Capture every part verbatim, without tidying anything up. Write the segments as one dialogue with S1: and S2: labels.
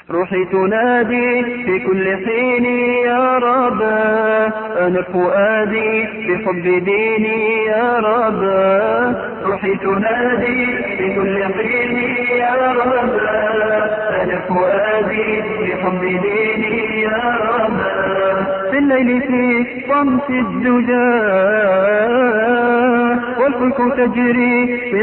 S1: روحي تنادي في كل حين يا ربا، أنا فؤادي بحب ديني يا ربا. روحي تنادي في كل حين يا ربا، أنا فؤادي بحب ديني يا ربا. في الليل في صمت الزجاج والفلك تجري في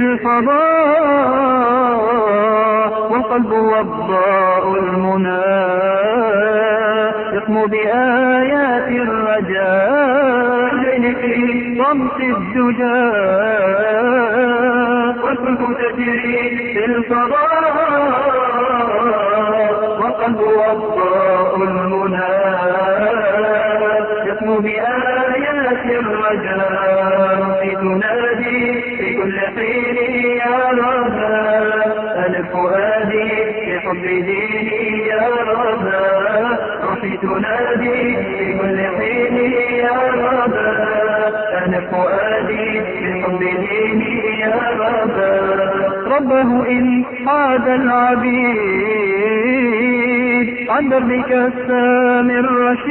S1: الفضاء، والقلب وضاء المنى يقم بآيات الرجاء. الليل في صمت الزجاج والفلك تجري في الفضاء، والقلب وضاء المنى يقم بآيات الرجاء. روحي تنادي في كل حين يا ربا، أنا فؤادي بحب ديني يا ربا. روحي تنادي في كل حين يا ربا، أنا فؤادي بحب ديني يا ربا. ربه إن حاد العبيد عن دربك السامي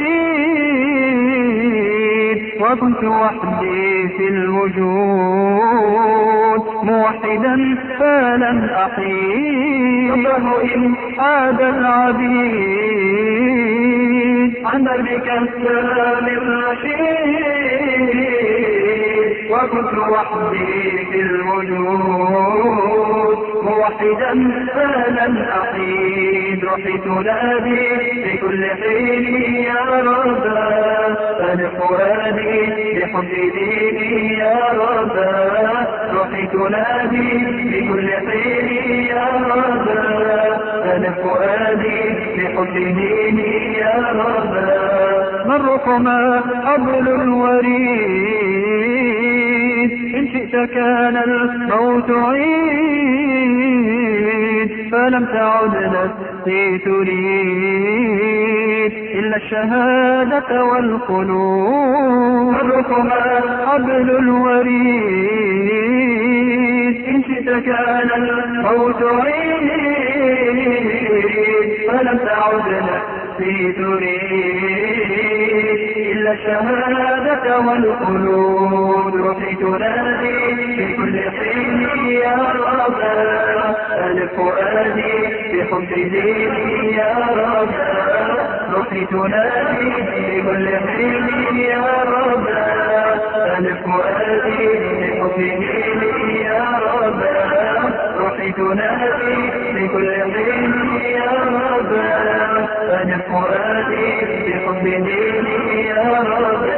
S1: الرشيد، وكنت وحدي في الوجود موحدا فلن أحيد. ربه إن حاد العبيد عن دربك السامي الرشيد، وكنت وحدي في الوجود موحدا فلن أحيد. روحي تنادي في كل حين يا ربا، أنا فؤادي بحب ديني يا ربا. روحي تنادي في كل حين يا ربا، أنا فؤادي بحب ديني يا ربا. من رحما حبل الوريد، إن شئت كان الموت عيد، فلم تعد نفسي تريد إلا الشهادة والخلود. من رحما حبل الوريد، إن شئت كان الموت عيد، فلم تعد نفسي تريد إلا الشهادة والخلود. روحي تنادي في كل حين يا ربا، أنا فؤادي بحب ديني يا ربا. روحي تنادي في كل حين يا ربا، أنا فؤادي بحب ديني يا ربا. روحي تنادي في كل حين يا ربا، أنا فؤادي بحب ديني يا ربا.